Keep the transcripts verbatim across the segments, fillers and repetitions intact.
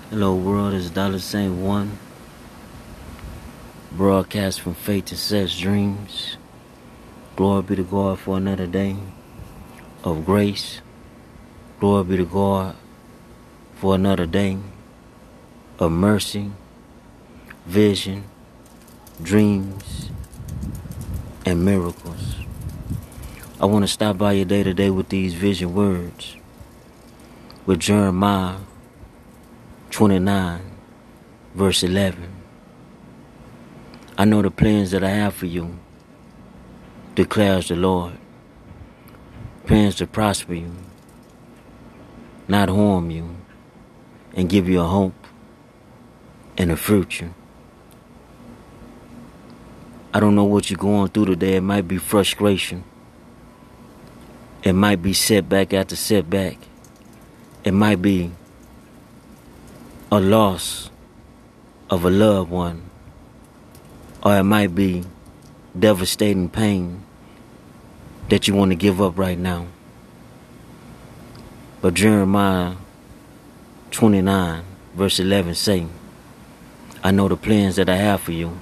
Hello world, it's Dollar Saint One. Broadcast from Faith to Such Dreams. Glory be to God for another day of grace. Glory be to God for another day of mercy, vision, dreams, and miracles. I want to stop by your day today with these vision words. With Jeremiah twenty-nine, verse eleven. I know the plans that I have for you, declares the Lord. Plans to prosper you, not harm you, and give you a hope and a future. I don't know what you're going through today. It might be frustration. It might be setback after setback. It might be a loss of a loved one. Or it might be devastating pain that you want to give up right now. But Jeremiah twenty-nine, verse eleven say, I know the plans that I have for you.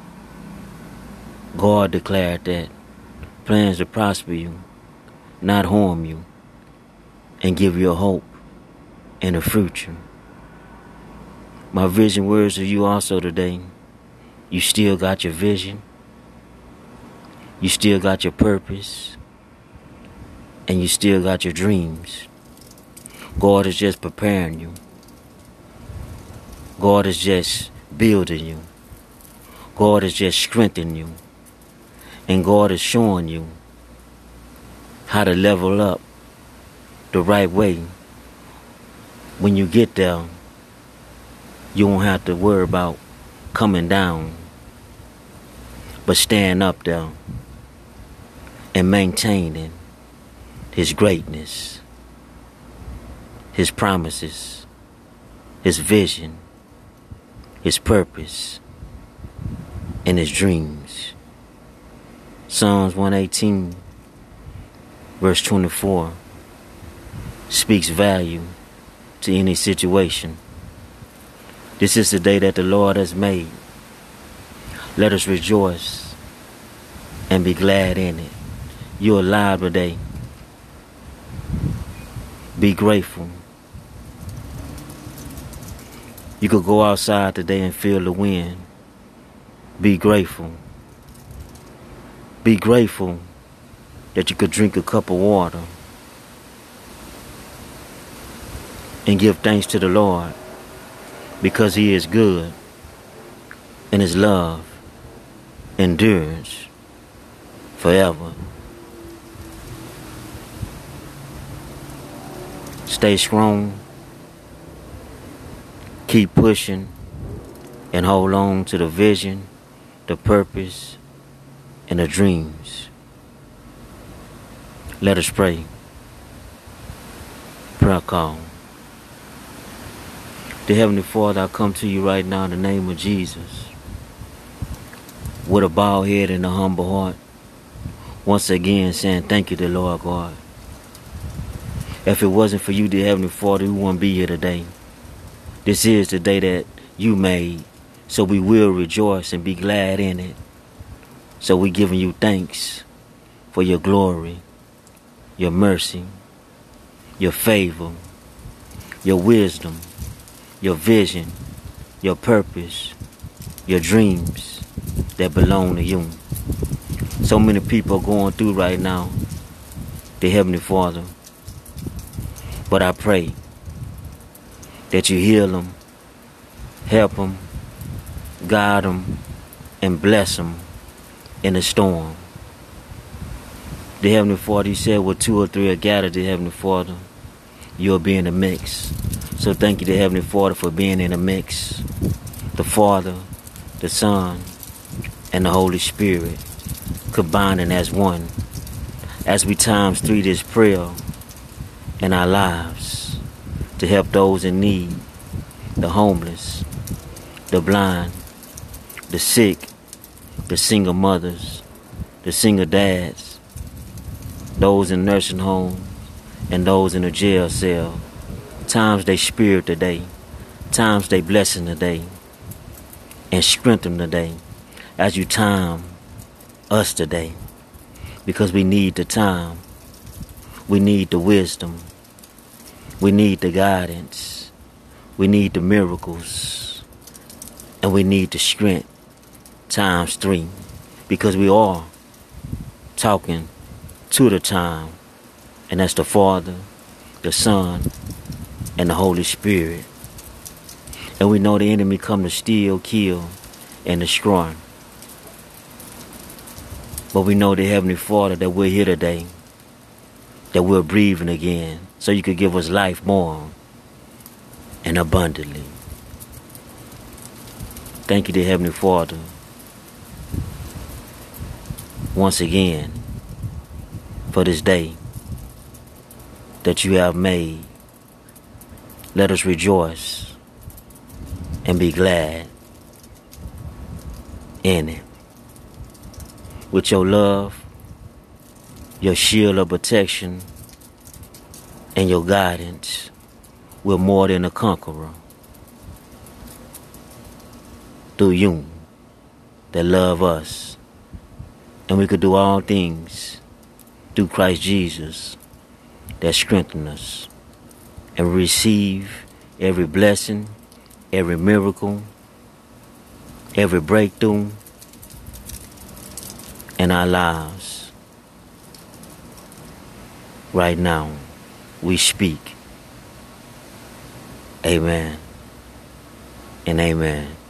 God declared that. Plans to prosper you, not harm you, and give you a hope and a future. My vision words to you also today. You still got your vision. You still got your purpose. And you still got your dreams. God is just preparing you. God is just building you. God is just strengthening you. And God is showing you how to level up the right way. When you get there, you won't have to worry about coming down, but staying up there and maintaining His greatness, His promises, His vision, His purpose, and His dreams. Psalms one eighteen, verse twenty-four, speaks value to any situation. This is the day that the Lord has made. Let us rejoice and be glad in it. You're alive today. Be grateful. You could go outside today and feel the wind. Be grateful. Be grateful that you could drink a cup of water and give thanks to the Lord. Because He is good and His love endures forever. Stay strong. Keep pushing and hold on to the vision, the purpose, and the dreams. Let us pray. Prayer call. Dear Heavenly Father, I come to you right now in the name of Jesus with a bowed head and a humble heart, once again saying thank you to Lord God. If it wasn't for you, dear Heavenly Father, we wouldn't be here today. This is the day that you made, so we will rejoice and be glad in it. So we're giving you thanks for your glory, your mercy, your favor, your wisdom, your vision, your purpose, your dreams that belong to you. So many people are going through right now, the Heavenly Father. But I pray that you heal them, help them, guide them, and bless them in the storm. The Heavenly Father, you said where two or three are gathered, the Heavenly Father, you'll be in the mix. So thank you, the Heavenly Father, for being in the mix. The Father, the Son, and the Holy Spirit combining as one. As we times three this prayer in our lives to help those in need, the homeless, the blind, the sick, the single mothers, the single dads, those in nursing homes, and those in a jail cell. Times they spirit today. Time stay blessing today and strengthen today as you time us today, because we need the time, we need the wisdom, we need the guidance, we need the miracles, and we need the strength times three, because we are talking to the time, and that's the Father, the Son, and the Holy Spirit. And we know the enemy come to steal, kill, and destroy. But we know the Heavenly Father that we're here today, that we're breathing again, so you could give us life more and abundantly. Thank you, dear Heavenly Father, once again for this day that you have made. Let us rejoice and be glad in it. With your love, your shield of protection, and your guidance, we're more than a conqueror. Through you that love us. And we could do all things through Christ Jesus that strengthen us. And receive every blessing, every miracle, every breakthrough in our lives. Right now, we speak. Amen and amen.